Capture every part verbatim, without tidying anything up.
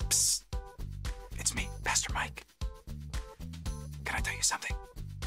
Psst. It's me, Pastor Mike. Can I tell you something?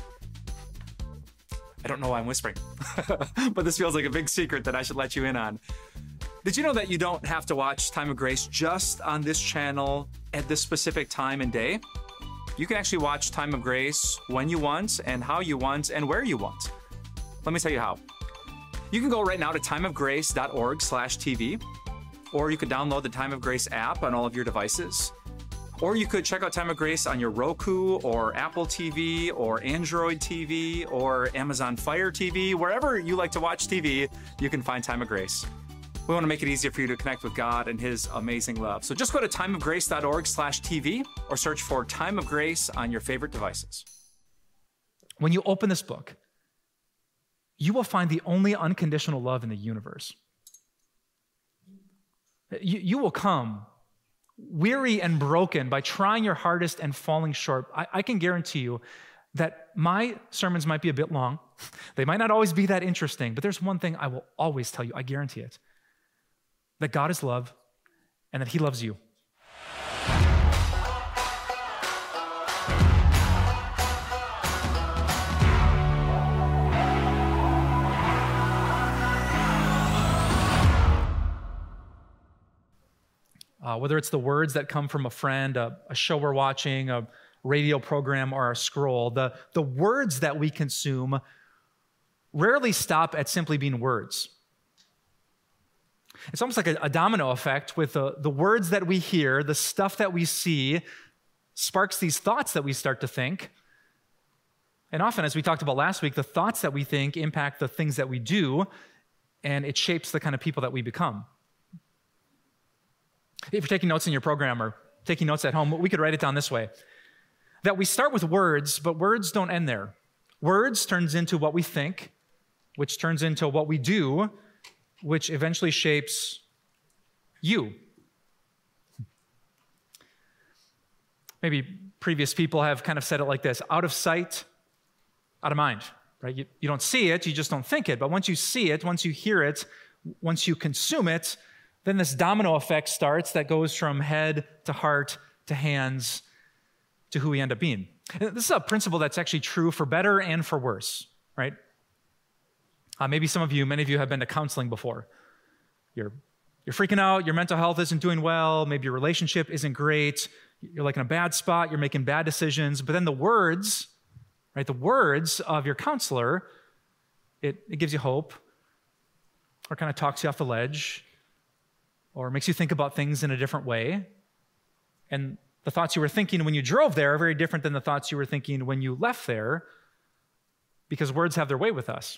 I don't know why I'm whispering, but this feels like a big secret that I should let you in on. Did you know that you don't have to watch Time of Grace just on this channel at this specific time and day? You can actually watch Time of Grace when you want and how you want and where you want. Let me tell you how. You can go right now to timeofgrace.org slash TV, or you could download the Time of Grace app on all of your devices. Or you could check out Time of Grace on your Roku or Apple T V or Android T V or Amazon Fire T V. Wherever you like to watch T V, you can find Time of Grace. We want to make it easier for you to connect with God and His amazing love. So just go to timeofgrace.org slash TV or search for Time of Grace on your favorite devices. When you open this book, you will find the only unconditional love in the universe. You, you will come weary and broken by trying your hardest and falling short. I, I can guarantee you that my sermons might be a bit long. They might not always be that interesting, but there's one thing I will always tell you, I guarantee it, that God is love and that He loves you. Uh, whether it's the words that come from a friend, a, a show we're watching, a radio program, or a scroll, the, the words that we consume rarely stop at simply being words. It's almost like a, a domino effect with the, the words that we hear, the stuff that we see, sparks these thoughts that we start to think. And often, as we talked about last week, the thoughts that we think impact the things that we do, and it shapes the kind of people that we become. If you're taking notes in your program or taking notes at home, we could write it down this way, that we start with words, but words don't end there. Words turns into what we think, which turns into what we do, which eventually shapes you. Maybe previous people have kind of said it like this: out of sight, out of mind, right? You, you don't see it, you just don't think it. But once you see it, once you hear it, once you consume it, then this domino effect starts that goes from head to heart to hands to who we end up being. And this is a principle that's actually true for better and for worse, right? Uh, maybe some of you, many of you have been to counseling before. You're, you're freaking out, your mental health isn't doing well, maybe your relationship isn't great, you're like in a bad spot, you're making bad decisions, but then the words, right, the words of your counselor, it, it gives you hope, or kind of talks you off the ledge, or makes you think about things in a different way. And the thoughts you were thinking when you drove there are very different than the thoughts you were thinking when you left there, because words have their way with us.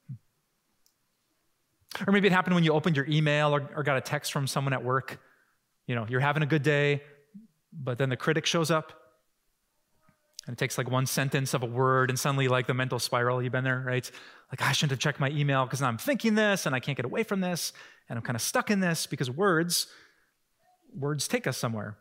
Or maybe it happened when you opened your email or, or got a text from someone at work. You know, you're having a good day, but then the critic shows up, and it takes like one sentence of a word, and suddenly like the mental spiral, you've been there, right? Like, I shouldn't have checked my email because now I'm thinking this, and I can't get away from this, and I'm kind of stuck in this because words, words take us somewhere.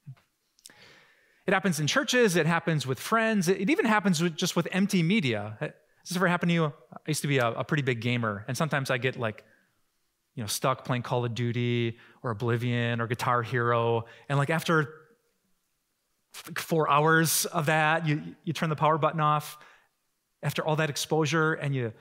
It happens in churches, it happens with friends, it even happens with, just with empty media. Has this ever happened to you? I used to be a, a pretty big gamer, and sometimes I get like, you know, stuck playing Call of Duty or Oblivion or Guitar Hero, and like after four hours of that, you, you turn the power button off after all that exposure, and you,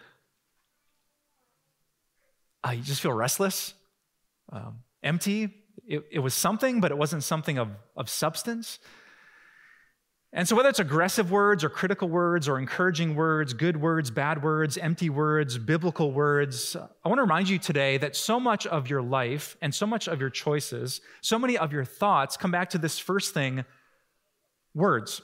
uh, you just feel restless, um, empty. It, it was something, but it wasn't something of, of substance. And so whether it's aggressive words or critical words or encouraging words, good words, bad words, empty words, biblical words, I want to remind you today that so much of your life and so much of your choices, so many of your thoughts come back to this first thing, words.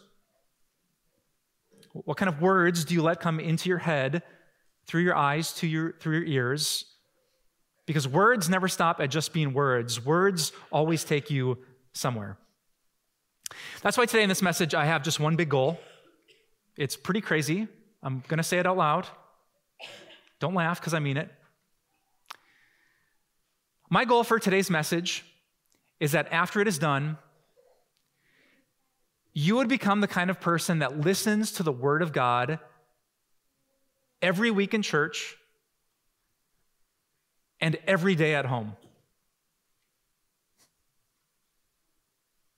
What kind of words do you let come into your head, through your eyes, to your, through your ears? Because words never stop at just being words. Words always take you somewhere. That's why today in this message, I have just one big goal. It's pretty crazy. I'm going to say it out loud. Don't laugh, because I mean it. My goal for today's message is that after it is done, you would become the kind of person that listens to the Word of God every week in church and every day at home.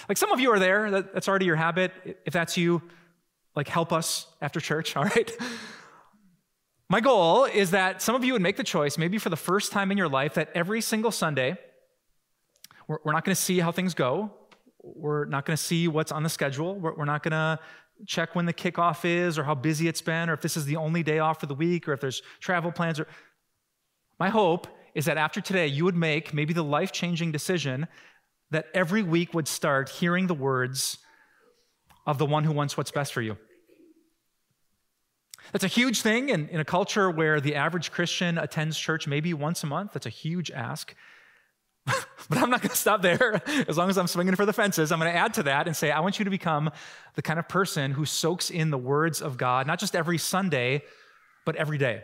Like some of you are there, that, that's already your habit. If that's you, like help us after church, all right? My goal is that some of you would make the choice, maybe for the first time in your life, that every single Sunday, we're, we're not going to see how things go. We're not going to see what's on the schedule. We're, we're not going to check when the kickoff is or how busy it's been or if this is the only day off for the week or if there's travel plans. Or my hope is that after today, you would make maybe the life-changing decision that every week would start hearing the words of the one who wants what's best for you. That's a huge thing in, in a culture where the average Christian attends church maybe once a month. That's a huge ask. But I'm not going to stop there. As long as I'm swinging for the fences, I'm going to add to that and say, I want you to become the kind of person who soaks in the words of God, not just every Sunday, but every day.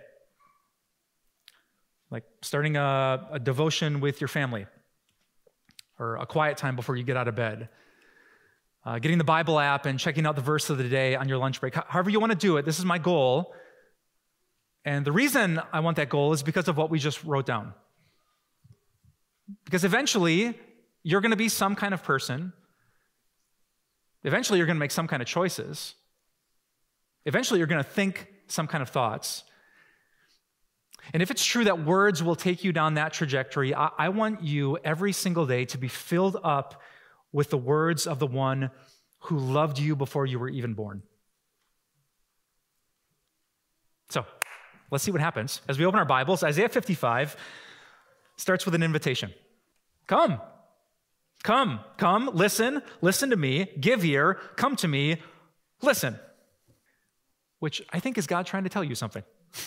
Like starting a, a devotion with your family, or a quiet time before you get out of bed. Uh, getting the Bible app and checking out the verse of the day on your lunch break. However you want to do it, this is my goal. And the reason I want that goal is because of what we just wrote down. Because eventually, you're going to be some kind of person. Eventually, you're going to make some kind of choices. Eventually, you're going to think some kind of thoughts. And if it's true that words will take you down that trajectory, I, I want you every single day to be filled up with the words of the one who loved you before you were even born. So, let's see what happens. As we open our Bibles, Isaiah fifty-five starts with an invitation. Come, come, come, listen, listen to me, give ear, come to me, listen. Which I think is God trying to tell you something.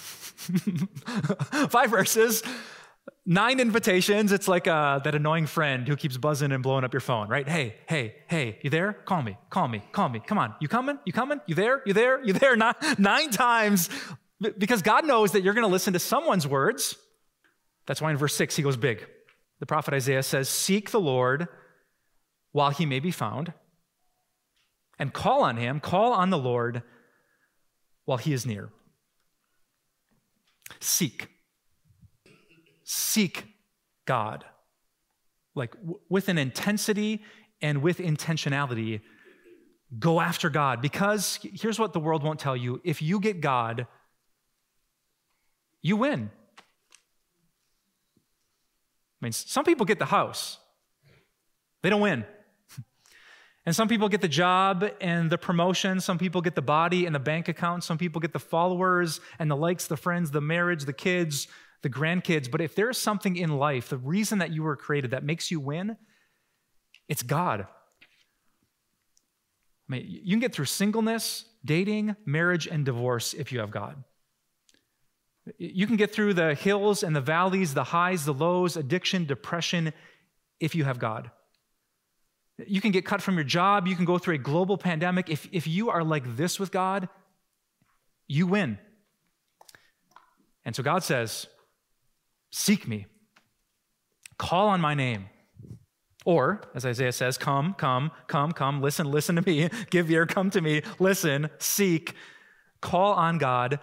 Five verses, nine invitations. It's like uh, that annoying friend who keeps buzzing and blowing up your phone, right? Hey, hey, hey, you there? Call me, call me, call me. Come on, you coming? You coming? You there? You there? You there? Nine, nine times, because God knows that you're going to listen to someone's words. That's why in verse six he goes big. The prophet Isaiah says, seek the Lord while he may be found, and call on him, call on the Lord while he is near. Seek. Seek God. Like w- with an intensity and with intentionality, go after God. Because here's what the world won't tell you. If you get God, you win. I mean, some people get the house. They don't win. And some people get the job and the promotion. Some people get the body and the bank account. Some people get the followers and the likes, the friends, the marriage, the kids, the grandkids. But if there's something in life, the reason that you were created that makes you win, it's God. I mean, you can get through singleness, dating, marriage, and divorce if you have God. You can get through the hills and the valleys, the highs, the lows, addiction, depression, if you have God. You can get cut from your job. You can go through a global pandemic. If, if you are like this with God, you win. And so God says, seek me. Call on my name. Or, as Isaiah says, come, come, come, come, listen, listen to me. Give ear, come to me. Listen, seek, call on God.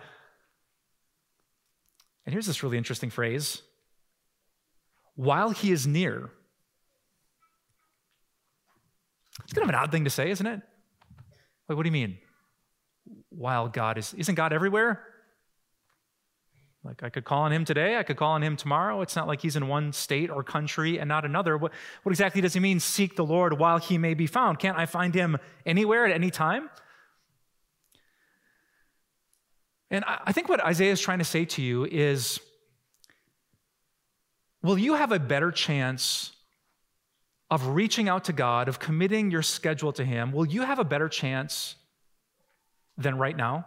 And here's this really interesting phrase. While he is near. It's kind of an odd thing to say, isn't it? Like, what do you mean? While God is, isn't God everywhere? Like, I could call on him today, I could call on him tomorrow. It's not like he's in one state or country and not another. What, what exactly does he mean, seek the Lord while he may be found? Can't I find him anywhere at any time? And I, I think what Isaiah is trying to say to you is, will you have a better chance of reaching out to God, of committing your schedule to him? Will you have a better chance than right now?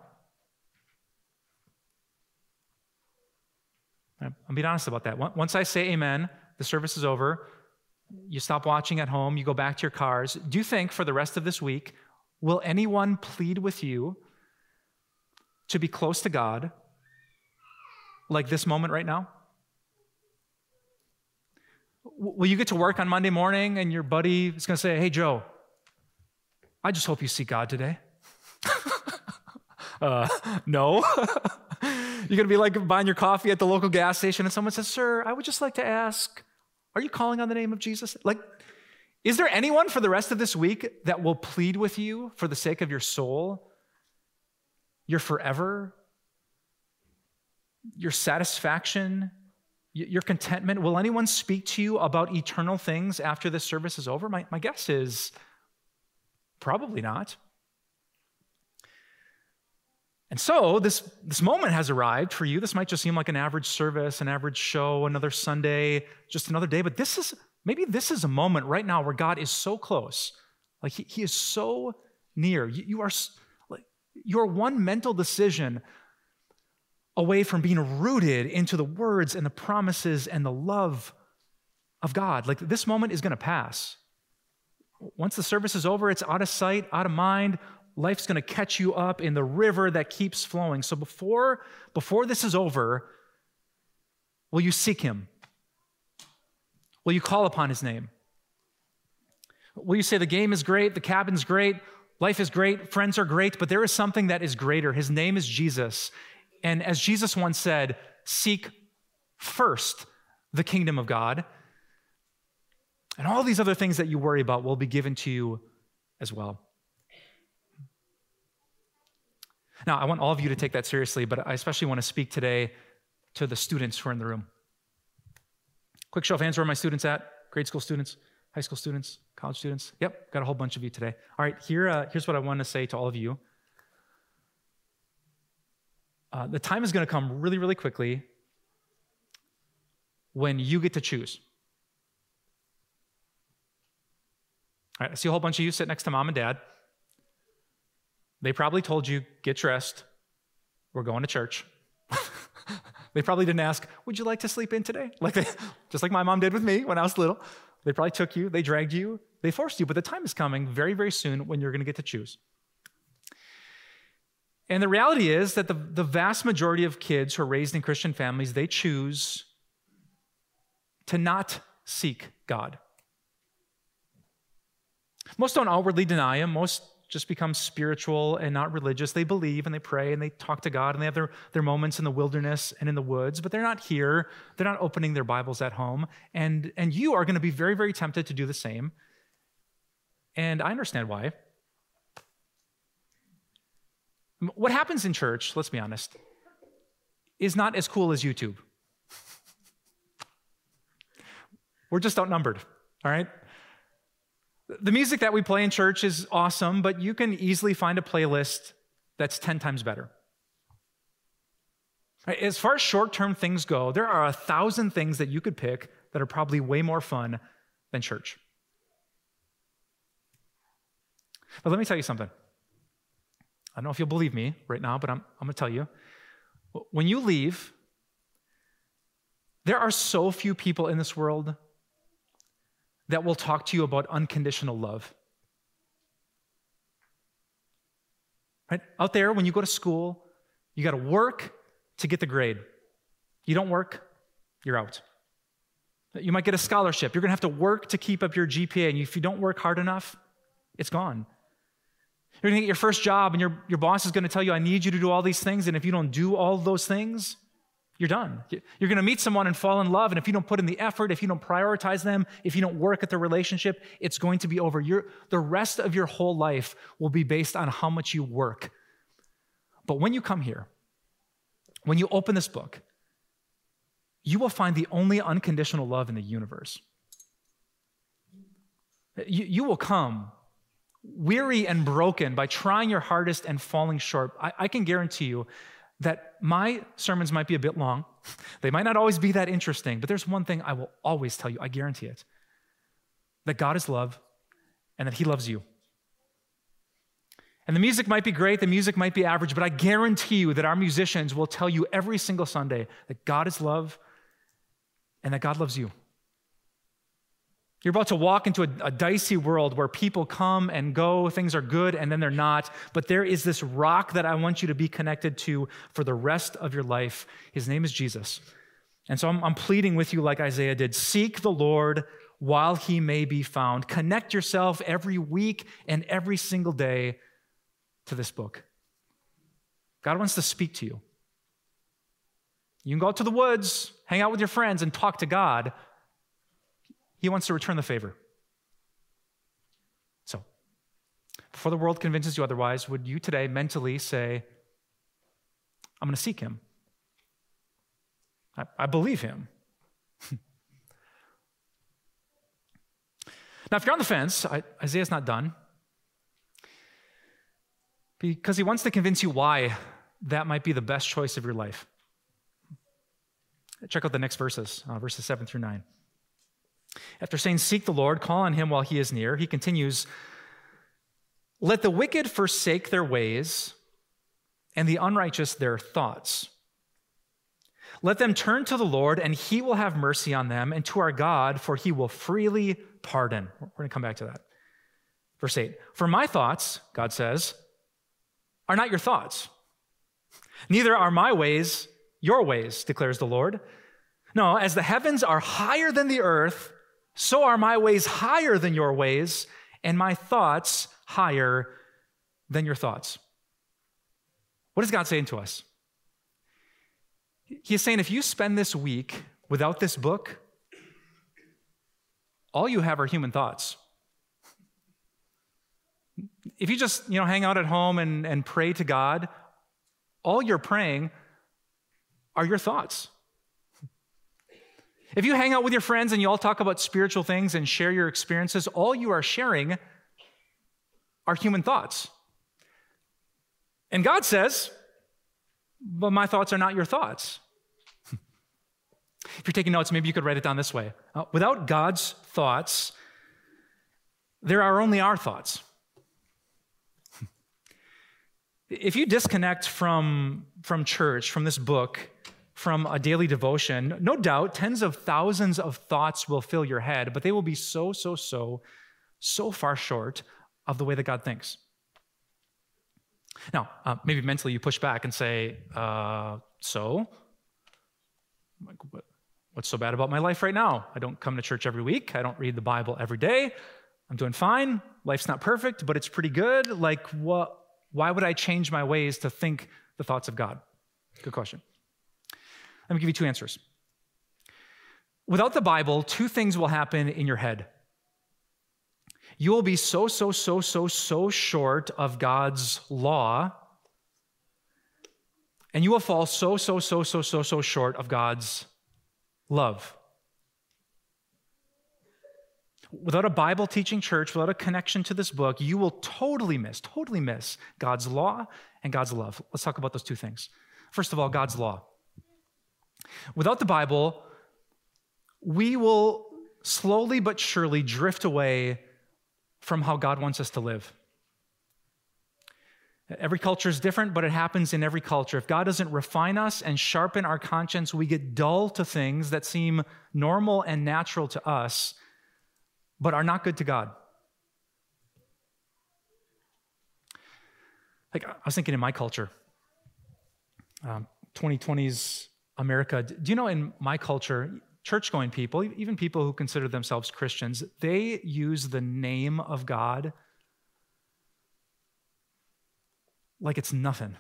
I'm being honest about that. Once I say amen, the service is over, you stop watching at home, you go back to your cars. Do you think for the rest of this week, will anyone plead with you to be close to God like this moment right now? Will you get to work on Monday morning and your buddy is going to say, hey, Joe, I just hope you see God today? uh, no. You're going to be like buying your coffee at the local gas station and someone says, sir, I would just like to ask, are you calling on the name of Jesus? Like, Is there anyone for the rest of this week that will plead with you for the sake of your soul, your forever, your satisfaction, your contentment? Will anyone speak to you about eternal things after this service is over? My, my guess is probably not. And so this, this moment has arrived for you. This might just seem like an average service, an average show, another Sunday, just another day. But this is, maybe this is a moment right now where God is so close. Like he, he is so near. You, you are, like, you're one mental decision away from being rooted into the words and the promises and the love of God. Like this moment is going to pass. Once the service is over, it's out of sight, out of mind. Life's going to catch you up in the river that keeps flowing. So before, before this is over, will you seek him? Will you call upon his name? Will you say the game is great, the cabin's great, life is great, friends are great, but there is something that is greater. His name is Jesus. And as Jesus once said, seek first the kingdom of God, and all these other things that you worry about will be given to you as well. Now, I want all of you to take that seriously, but I especially want to speak today to the students who are in the room. Quick show of hands, where are my students at? Grade school students, high school students, college students? Yep, got a whole bunch of you today. All right, here, uh, here's what I want to say to all of you. Uh, the time is going to come really, really quickly when you get to choose. All right, I see a whole bunch of you sit next to mom and dad. They probably told you, get dressed, we're going to church. They probably didn't ask, would you like to sleep in today? Like they, just like my mom did with me when I was little. They probably took you, they dragged you, they forced you, but the time is coming very, very soon when you're going to get to choose. And the reality is that the, the vast majority of kids who are raised in Christian families, they choose to not seek God. Most don't outwardly deny him. Most just become spiritual and not religious. They believe and they pray and they talk to God and they have their, their moments in the wilderness and in the woods, but they're not here. They're not opening their Bibles at home. And, and you are going to be very, very tempted to do the same. And I understand why. What happens in church, let's be honest, is not as cool as YouTube. We're just outnumbered, all right? The music that we play in church is awesome, but you can easily find a playlist that's ten times better. As far as short-term things go, there are a thousand things that you could pick that are probably way more fun than church. But let me tell you something. I don't know if you'll believe me right now, but I'm, I'm going to tell you. When you leave, there are so few people in this world that will talk to you about unconditional love. Right? Out there, when you go to school, you got to work to get the grade. You don't work, you're out. You might get a scholarship. You're going to have to work to keep up your G P A, and if you don't work hard enough, it's gone. You're going to get your first job, and your, your boss is going to tell you, I need you to do all these things, and if you don't do all those things, you're done. You're going to meet someone and fall in love, and if you don't put in the effort, if you don't prioritize them, if you don't work at the relationship, it's going to be over. You're, the rest of your whole life will be based on how much you work. But when you come here, when you open this book, you will find the only unconditional love in the universe. You, you will come weary and broken by trying your hardest and falling short. I, I can guarantee you that my sermons might be a bit long. They might not always be that interesting, but there's one thing I will always tell you, I guarantee it, that God is love and that he loves you. And the music might be great, the music might be average, but I guarantee you that our musicians will tell you every single Sunday that God is love and that God loves you. You're about to walk into a, a dicey world where people come and go, things are good, and then they're not. But there is this rock that I want you to be connected to for the rest of your life. His name is Jesus. And so I'm, I'm pleading with you like Isaiah did. Seek the Lord while he may be found. Connect yourself every week and every single day to this book. God wants to speak to you. You can go out to the woods, hang out with your friends, and talk to God. He wants to return the favor. before the world convinces you otherwise, would you today mentally say, I'm going to seek him. I, I believe him. Now, if you're on the fence, I, Isaiah's not done, because he wants to convince you why that might be the best choice of your life. Check out the next verses, uh, verses seven through nine. After saying, seek the Lord, call on him while he is near, he continues, let the wicked forsake their ways and the unrighteous their thoughts. Let them turn to the Lord, and he will have mercy on them, and to our God, for he will freely pardon. We're going to come back to that. Verse eight, for my thoughts, God says, are not your thoughts. Neither are my ways your ways, declares the Lord. No, as the heavens are higher than the earth, so are my ways higher than your ways, and my thoughts higher than your thoughts. What is God saying to us? He is saying, if you spend this week without this book, all you have are human thoughts. If you just, you know, hang out at home and, and pray to God, all you're praying are your thoughts. If you hang out with your friends and you all talk about spiritual things and share your experiences, all you are sharing are human thoughts. And God says, but my thoughts are not your thoughts. If you're taking notes, maybe you could write it down this way. Uh, without God's thoughts, there are only our thoughts. If you disconnect from, from church, from this book, from a daily devotion, no doubt tens of thousands of thoughts will fill your head, but they will be so, so, so, so far short of the way that God thinks. Now, uh, maybe mentally you push back and say, uh, so? What's so bad about my life right now? I don't come to church every week. I don't read the Bible every day. I'm doing fine. Life's not perfect, but it's pretty good. Like, what? Why would I change my ways to think the thoughts of God? Good question. Let me give you two answers. Without the Bible, two things will happen in your head. You will be so, so, so, so, so short of God's law, and you will fall so, so, so, so, so, so short of God's love. Without a Bible-teaching church, without a connection to this book, you will totally miss, totally miss God's law and God's love. Let's talk about those two things. First of all, God's law. Without the Bible, we will slowly but surely drift away from how God wants us to live. Every culture is different, but it happens in every culture. If God doesn't refine us and sharpen our conscience, we get dull to things that seem normal and natural to us, but are not good to God. Like, I was thinking in my culture, um, twenty twenties America, do you know in my culture, church-going people, even people who consider themselves Christians, they use the name of God like it's nothing.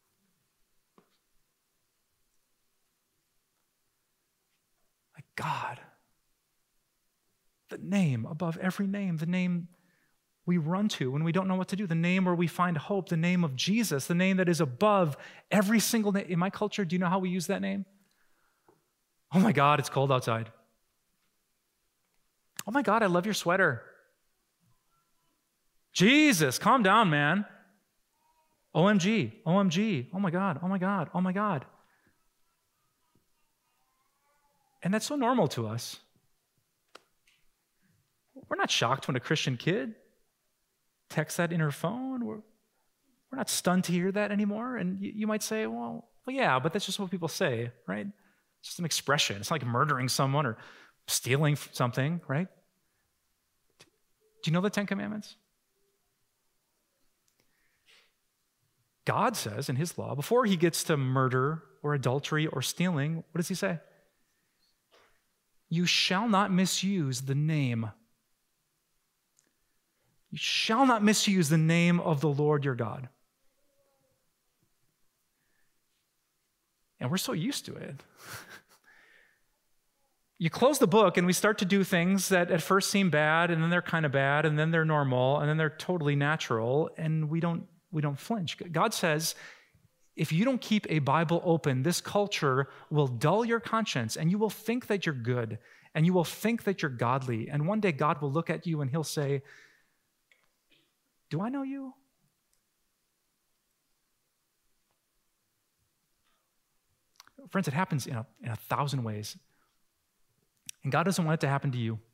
Like God. The name above every name, the name we run to when we don't know what to do, the name where we find hope, the name of Jesus, the name that is above every single name. In my culture, do you know how we use that name? Oh my God, it's cold outside. Oh my God, I love your sweater. Jesus, calm down, man. O M G, O M G, oh my God, oh my God, oh my God. And that's so normal to us. We're not shocked when a Christian kid texts that in her phone. We're, we're not stunned to hear that anymore. And you, you might say, well, well, yeah, but that's just what people say, right? It's just an expression. It's not like murdering someone or stealing something, right? Do you know the Ten Commandments? God says in his law, before he gets to murder or adultery or stealing, what does he say? You shall not misuse the name. You shall not misuse the name of the Lord your God. And we're so used to it. you close the book and we start to do things that at first seem bad, and then they're kind of bad, and then they're normal, and then they're totally natural, and we don't we don't flinch. God says, if you don't keep a Bible open, this culture will dull your conscience, and you will think that you're good, and you will think that you're godly, and one day God will look at you and he'll say, do I know you? Friends, it happens in a, in a thousand ways. And God doesn't want it to happen to you.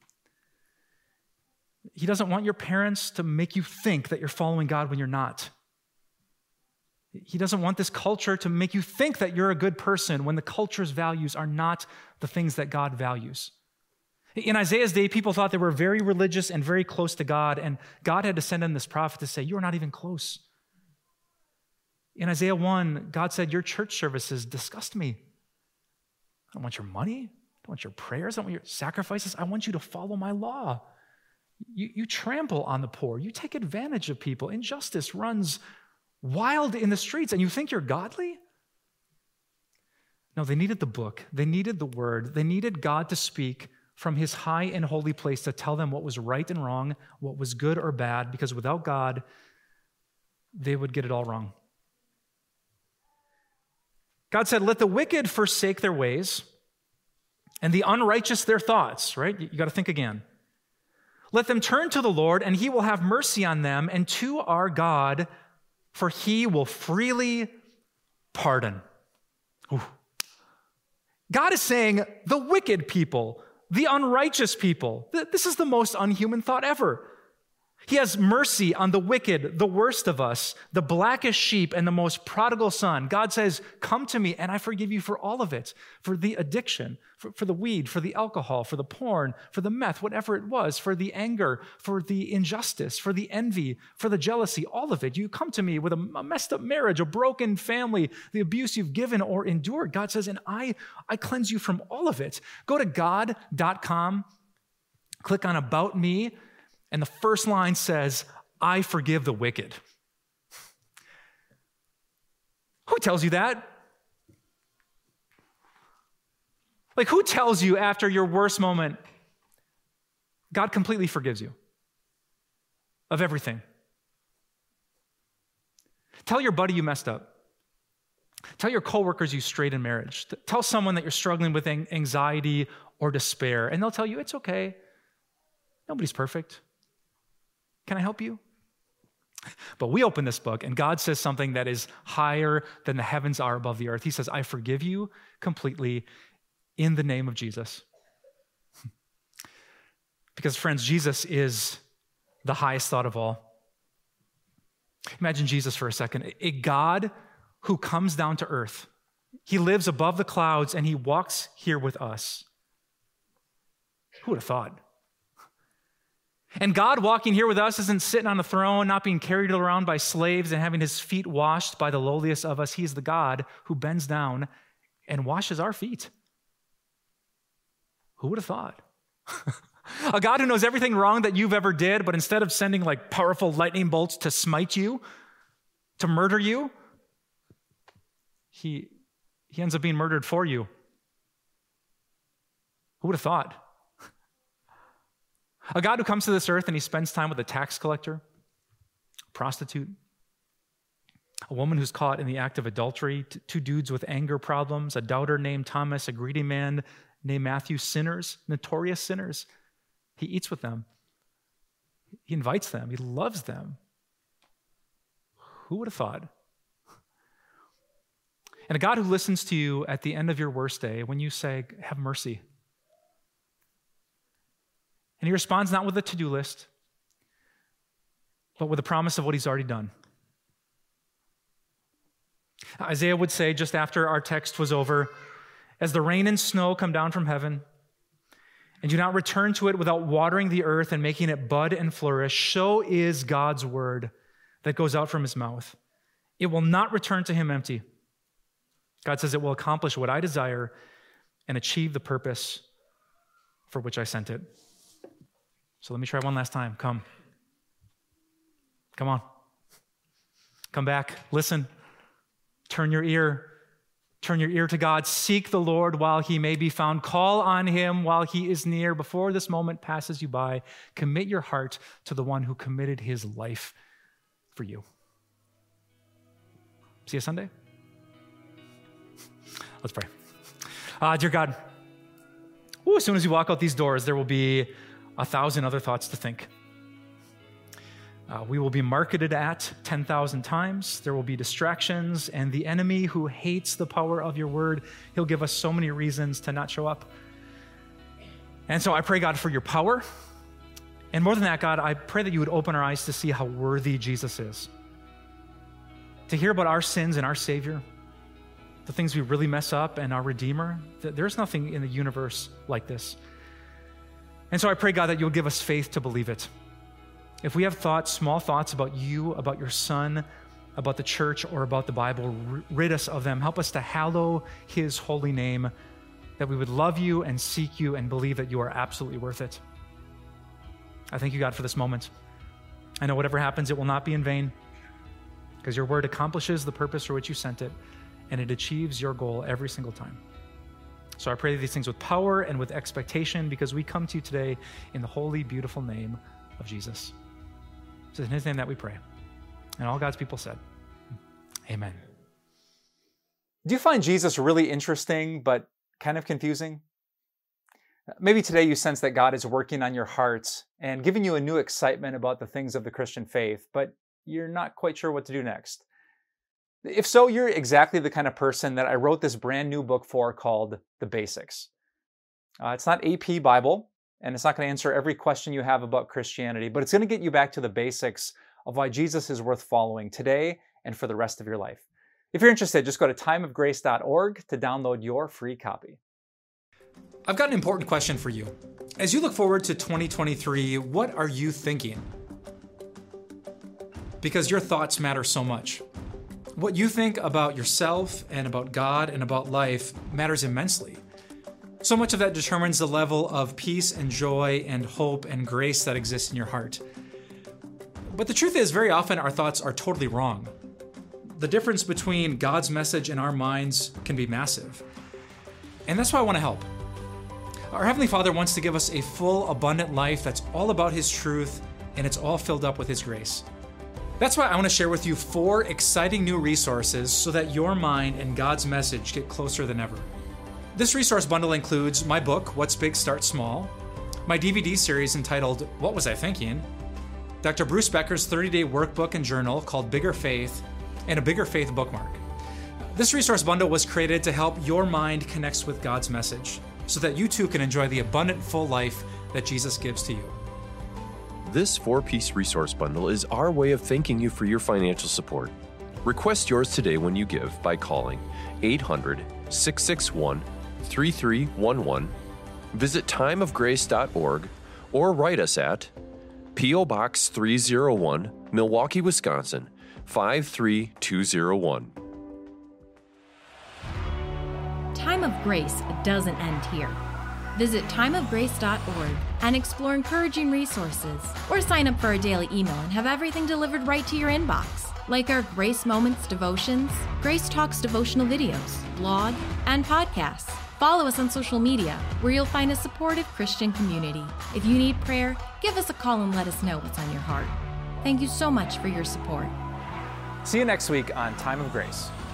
He doesn't want your parents to make you think that you're following God when you're not. He doesn't want this culture to make you think that you're a good person when the culture's values are not the things that God values. In Isaiah's day, people thought they were very religious and very close to God, and God had to send in this prophet to say, you're not even close. In Isaiah one, God said, your church services disgust me. I don't want your money. I don't want your prayers. I don't want your sacrifices. I want you to follow my law. You, you trample on the poor. You take advantage of people. Injustice runs wild in the streets, and you think you're godly? No, they needed the book. They needed the word. They needed God to speak from his high and holy place to tell them what was right and wrong, what was good or bad, because without God, they would get it all wrong. God said, let the wicked forsake their ways and the unrighteous their thoughts, right? You got to think again. Let them turn to the Lord, and he will have mercy on them, and to our God, for he will freely pardon. Ooh. God is saying, the wicked people, the unrighteous people, this is the most unhuman thought ever. He has mercy on the wicked, the worst of us, the blackest sheep, and the most prodigal son. God says, come to me, and I forgive you for all of it, for the addiction, for, for the weed, for the alcohol, for the porn, for the meth, whatever it was, for the anger, for the injustice, for the envy, for the jealousy, all of it. You come to me with a, a messed up marriage, a broken family, the abuse you've given or endured. God says, and I, I cleanse you from all of it. Go to God dot com, click on About Me, and the first line says, I forgive the wicked. Who tells you that? Like, who tells you after your worst moment, God completely forgives you of everything? Tell your buddy you messed up. Tell your coworkers you strayed in marriage. Tell someone that you're struggling with anxiety or despair, and they'll tell you, it's okay. Nobody's perfect. Can I help you? But we open this book, and God says something that is higher than the heavens are above the earth. He says, I forgive you completely in the name of Jesus. Because, friends, Jesus is the highest thought of all. Imagine Jesus for a second, a God who comes down to earth. He lives above the clouds, and he walks here with us. Who would have thought? And God walking here with us isn't sitting on a throne, not being carried around by slaves and having his feet washed by the lowliest of us. He's the God who bends down and washes our feet. Who would have thought? A God who knows everything wrong that you've ever did, but instead of sending like powerful lightning bolts to smite you, to murder you, he, he ends up being murdered for you. Who would have thought? A God who comes to this earth and he spends time with a tax collector, a prostitute, a woman who's caught in the act of adultery, t- two dudes with anger problems, a doubter named Thomas, a greedy man named Matthew, sinners, notorious sinners. He eats with them. He invites them. He loves them. Who would have thought? And a God who listens to you at the end of your worst day when you say, have mercy. And he responds not with a to-do list, but with a promise of what he's already done. Isaiah would say, just after our text was over, as the rain and snow come down from heaven, and do not return to it without watering the earth and making it bud and flourish, so is God's word that goes out from his mouth. It will not return to him empty. God says it will accomplish what I desire and achieve the purpose for which I sent it. So let me try one last time. Come. Come on. Come back. Listen. Turn your ear. Turn your ear to God. Seek the Lord while he may be found. Call on him while he is near. Before this moment passes you by, commit your heart to the one who committed his life for you. See you Sunday. Let's pray. Uh, dear God, ooh, as soon as you walk out these doors, there will be a thousand other thoughts to think. Uh, we will be marketed at ten thousand times. There will be distractions, and the enemy who hates the power of your word, he'll give us so many reasons to not show up. And so I pray, God, for your power. And more than that, God, I pray that you would open our eyes to see how worthy Jesus is. To hear about our sins and our Savior, the things we really mess up, and our Redeemer. There's nothing in the universe like this. And so I pray, God, that you'll give us faith to believe it. If we have thoughts, small thoughts about you, about your Son, about the church, or about the Bible, rid us of them. Help us to hallow his holy name, that we would love you and seek you and believe that you are absolutely worth it. I thank you, God, for this moment. I know whatever happens, it will not be in vain, because your word accomplishes the purpose for which you sent it, and it achieves your goal every single time. So I pray these things with power and with expectation, because we come to you today in the holy, beautiful name of Jesus. It's in his name that we pray. And all God's people said, amen. Do you find Jesus really interesting, but kind of confusing? Maybe today you sense that God is working on your heart and giving you a new excitement about the things of the Christian faith, but you're not quite sure what to do next. If so, you're exactly the kind of person that I wrote this brand new book for called The Basics. Uh, it's not A P Bible, and it's not going to answer every question you have about Christianity, but it's going to get you back to the basics of why Jesus is worth following today and for the rest of your life. If you're interested, just go to time of grace dot org to download your free copy. I've got an important question for you. As you look forward to twenty twenty-three, what are you thinking? Because your thoughts matter so much. What you think about yourself and about God and about life matters immensely. So much of that determines the level of peace and joy and hope and grace that exists in your heart. But the truth is, very often our thoughts are totally wrong. The difference between God's message and our minds can be massive. And that's why I want to help. Our Heavenly Father wants to give us a full, abundant life that's all about His truth, and it's all filled up with His grace. That's why I want to share with you four exciting new resources so that your mind and God's message get closer than ever. This resource bundle includes my book, What's Big, Start Small, my D V D series entitled, What Was I Thinking?, Doctor Bruce Becker's thirty-day workbook and journal called Bigger Faith, and a Bigger Faith bookmark. This resource bundle was created to help your mind connect with God's message so that you too can enjoy the abundant, full life that Jesus gives to you. This four-piece resource bundle is our way of thanking you for your financial support. Request yours today when you give by calling eight hundred, six six one, three three one one, visit time of grace dot org, or write us at P O Box three oh one, Milwaukee, Wisconsin, five three two oh one. Time of Grace doesn't end here. Visit time of grace dot org and explore encouraging resources, or sign up for a daily email and have everything delivered right to your inbox, like our Grace Moments devotions, Grace Talks devotional videos, blog, and podcasts. Follow us on social media, where you'll find a supportive Christian community. If you need prayer, give us a call and let us know what's on your heart. Thank you so much for your support. See you next week on Time of Grace.